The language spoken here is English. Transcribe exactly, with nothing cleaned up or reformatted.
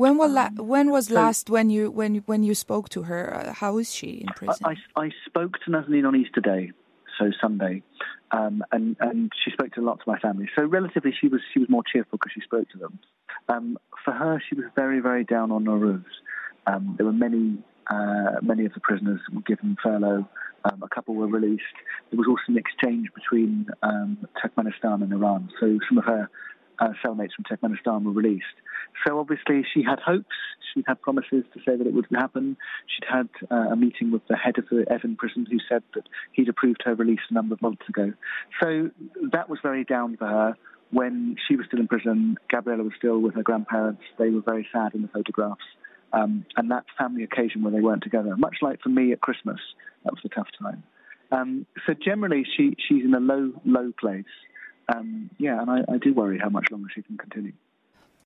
When was la- Um, when was so last when you when you- when you spoke to her? Uh, how is she in prison? I, I, I spoke to Nazanin on Easter Day, so Sunday, um, and and she spoke to a lot to my family. So relatively, she was she was more cheerful because she spoke to them. Um, for her, she was very very down on Nowruz. Um, there were many uh, many of the prisoners were given furlough. Um, a couple were released. There was also an exchange between um, Turkmenistan and Iran. So some of her uh, cellmates from Turkmenistan were released. So obviously she had hopes. She'd had promises to say that it would happen. She'd had uh, a meeting with the head of the Evin prison who said that he'd approved her release a number of months ago. So that was very down for her. When she was still in prison, Gabriella was still with her grandparents. They were very sad in the photographs. Um, and that family occasion where they weren't together, much like for me at Christmas, that was a tough time. Um, so generally, she, she's in a low, low place. Um, yeah, and I, I do worry how much longer she can continue.